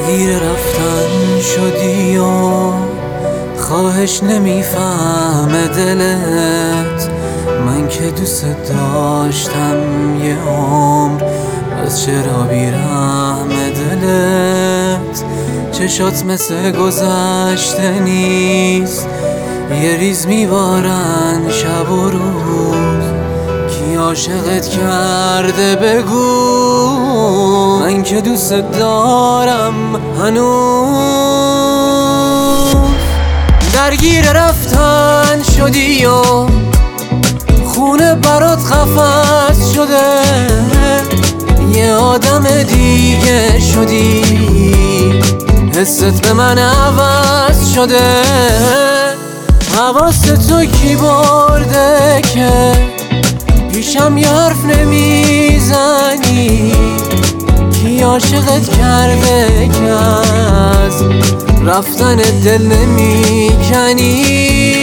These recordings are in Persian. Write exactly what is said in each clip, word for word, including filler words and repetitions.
درگیر رفتن شدی و خواهش نمیفهمه دلت. من که دوست داشتم یه عمر، از چرا بیرحم دلت؟ چشات مثل گذشته نیست، یه ریز میبارن شب و روز. کی عاشقت کرده بگو، من که دوست دارم هنوز. درگیر رفتن شدی و خونه برات قفس شده، یه آدم دیگه شدی، حست به من عوض شده. حواست تو کی برده که پیشم یه حرف نمیزنی؟ کی عاشقت کرده که از رفتن دل نمیکنی؟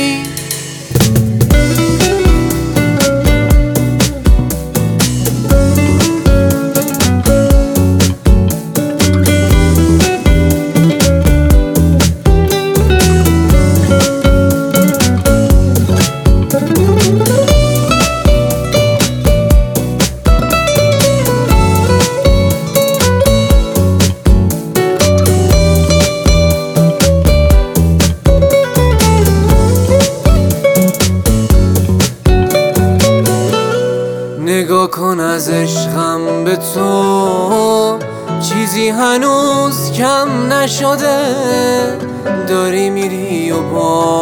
نگاه کن از عشقم به تو، چیزی هنوز کم نشده. داری میری و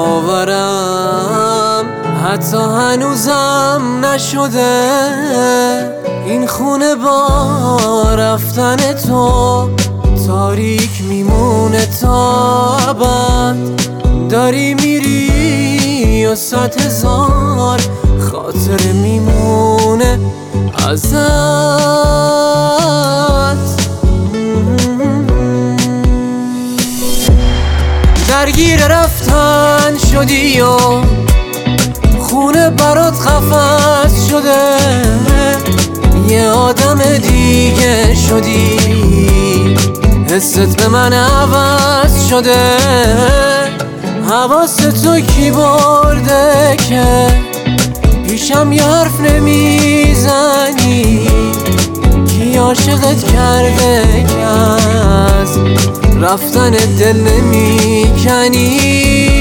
باورم حتی هنوزم نشده. این خونه با رفتن تو تاریک میمونه تا ابد. داری میری و صد هزار خاطر میمونه ازت. درگیر رفتن شدی و خونه برات قفس شده، یه آدم دیگه شدی، حست به من عوض شده. حواست تو کی برده که پیشم یه حرف نمیزنی؟ کی عاشقت کرده که از رفتن دل نمیکنی؟